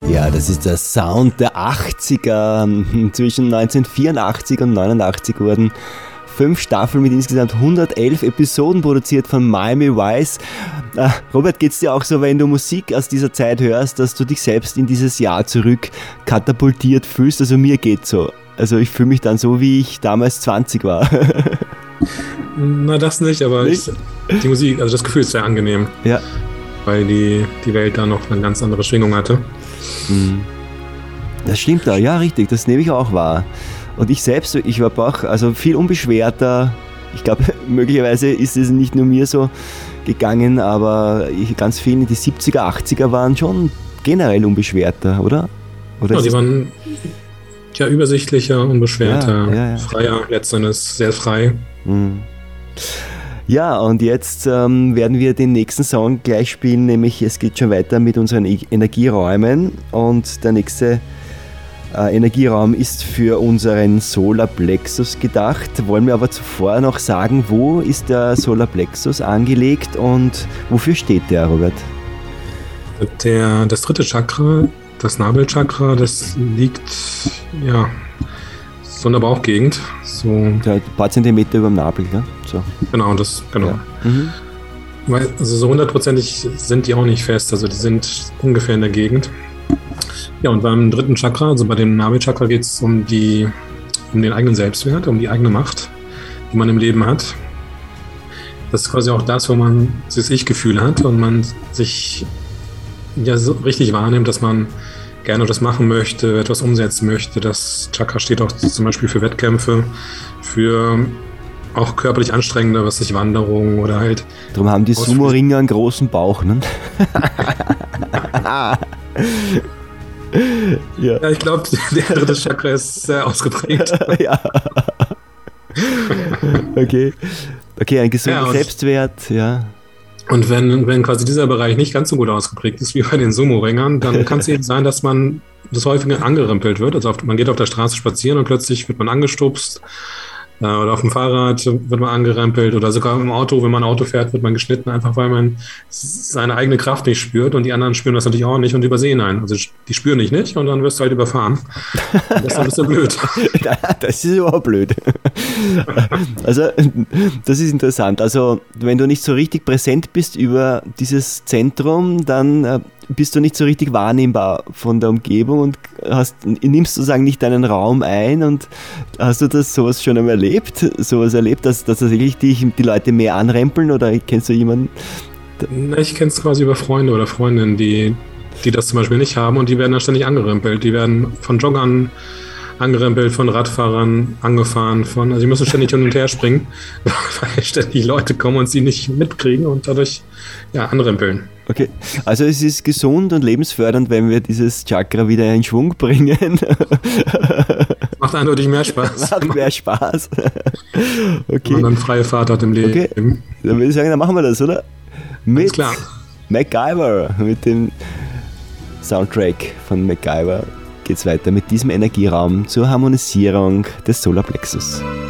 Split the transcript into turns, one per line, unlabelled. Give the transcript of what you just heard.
Ja, das ist der Sound der 80er. Zwischen 1984 und 89 wurden 5 Staffeln mit insgesamt 111 Episoden produziert von Miami Vice. Robert, geht's dir auch so, wenn du Musik aus dieser Zeit hörst, dass du dich selbst in dieses Jahr zurück katapultiert fühlst? Also mir geht's so. Also ich fühle mich dann so, wie ich damals 20 war.
Na, das nicht, aber
nicht?
Die Musik, also das Gefühl ist sehr angenehm.
Ja.
Weil die Welt da noch eine ganz andere Schwingung hatte.
Das stimmt da, ja, richtig, das nehme ich auch wahr. Und ich selbst, ich war auch also viel unbeschwerter. Ich glaube, möglicherweise ist es nicht nur mir so gegangen, aber ganz viele, die 70er, 80er waren schon generell unbeschwerter, oder?
Ja, die waren ja übersichtlicher, unbeschwerter,
ja.
freier, letztendlich sehr frei.
Ja, und jetzt werden wir den nächsten Song gleich spielen, nämlich es geht schon weiter mit unseren Energieräumen und der nächste Energieraum ist für unseren Solarplexus gedacht. Wollen wir aber zuvor noch sagen, wo ist der Solarplexus angelegt und wofür steht der, Robert?
Das dritte Chakra, das Nabelchakra, das liegt so in der Bauchgegend. So
ein paar Zentimeter über dem Nabel, ja? So.
Genau. Ja. Weil, also so 100%ig sind die auch nicht fest, also die sind ungefähr in der Gegend. Ja, und beim dritten Chakra, also bei dem Nabelchakra, geht es um den eigenen Selbstwert, um die eigene Macht, die man im Leben hat. Das ist quasi auch das, wo man das Ich-Gefühl hat und man sich ja so richtig wahrnimmt, dass man gerne das machen möchte, etwas umsetzen möchte. Das Chakra steht auch zum Beispiel für Wettkämpfe, für auch körperlich anstrengende, was sich Wanderung oder halt...
Darum haben die Sumo-Ringer einen großen Bauch, ne?
Ja, ich glaube, der dritte Chakra ist sehr ausgeprägt.
Ja. Okay, ein gesunder Selbstwert, ja.
Und wenn quasi dieser Bereich nicht ganz so gut ausgeprägt ist wie bei den Sumo-Ringern, dann kann es eben sein, dass man das häufig angerempelt wird. Also man geht auf der Straße spazieren und plötzlich wird man angestupst. Oder auf dem Fahrrad wird man angerempelt oder sogar im Auto, wenn man Auto fährt, wird man geschnitten, einfach weil man seine eigene Kraft nicht spürt und die anderen spüren das natürlich auch nicht und übersehen einen. Also die spüren dich nicht und dann wirst du halt überfahren. Das ist ein bisschen blöd.
Das ist überhaupt blöd. Also das ist interessant. Also wenn du nicht so richtig präsent bist über dieses Zentrum, dann bist du nicht so richtig wahrnehmbar von der Umgebung und nimmst sozusagen nicht deinen Raum ein. Und hast du sowas schon einmal erlebt? Sowas erlebt, dass tatsächlich die Leute mehr anrempeln oder kennst du jemanden?
Ich kenne es quasi über Freunde oder Freundinnen, die das zum Beispiel nicht haben und die werden dann ständig angerempelt. Die werden von Joggern angerempelt, von Radfahrern angefahren, also die müssen ständig hin und her springen, weil ständig Leute kommen und sie nicht mitkriegen und dadurch anrempeln.
Okay, also es ist gesund und lebensfördernd, wenn wir dieses Chakra wieder in Schwung bringen.
Macht eindeutig mehr Spaß.
Macht mehr Spaß. Okay.
Wenn man dann freie Fahrt hat im Leben.
Okay, dann würde ich sagen, dann machen wir das, oder?
Alles klar.
MacGyver, mit dem Soundtrack von MacGyver geht's weiter mit diesem Energieraum zur Harmonisierung des Solarplexus.